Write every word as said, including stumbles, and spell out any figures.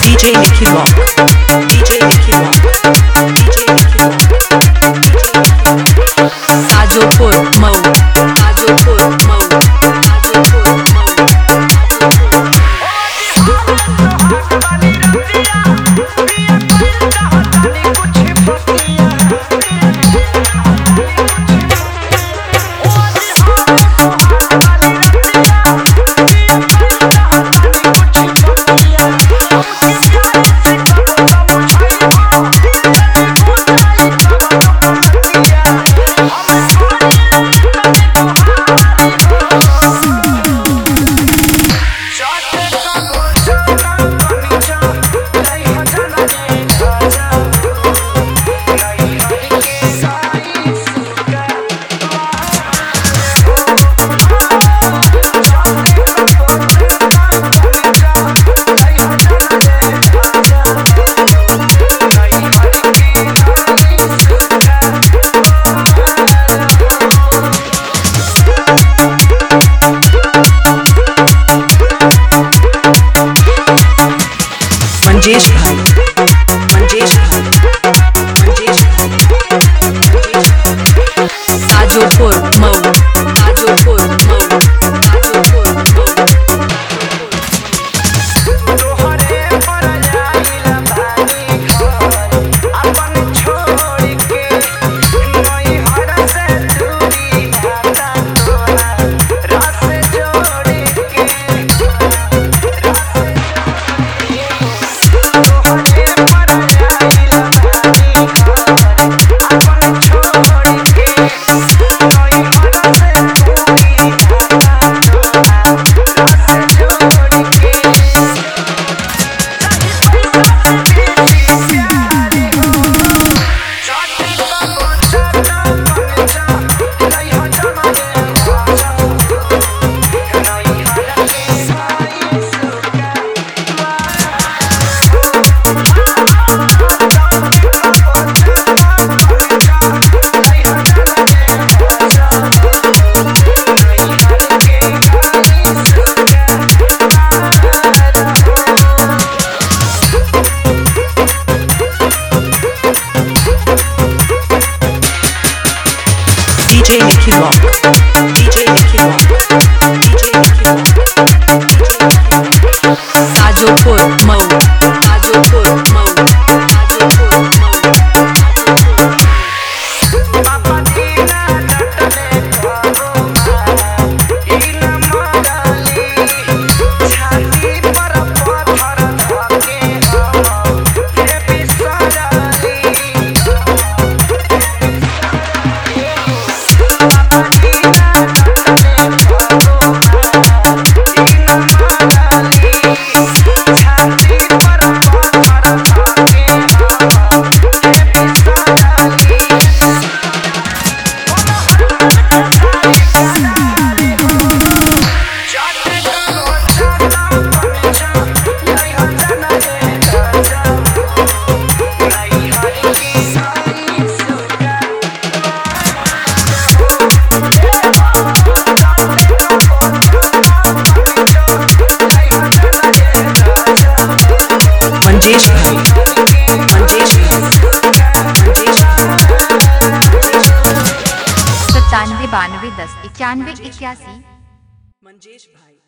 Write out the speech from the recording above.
D J Nicky Rock, D J Nicky Rock, D J Nicky Rock, Hajopur Mau, Hajopur Mau, Hajopur Mau, Manjesh भाई, मंजेश भाई, मंजेश भाई, हाजोपुर मऊ, हाजोपुर मऊ, हाजोपुर मऊ। तोहरे पर जाइला भाई घर अपन छोड़ के नई हर से दूरी भाता तोरा रात जोड़ के D J Nicky Rock, D J Nicky Rock, D J Nicky Rock, Hajopur Mau, Hajopur Mau, Hajopur Mau, Papa Dina natale karo ina magali chhati par pathar dhake hum ye bisarali Manjesh भाई, मंजेश भाई, मंजेश सत्तानवे बानवे दस इक्यानवे इक्यासी। मंजेश भाई।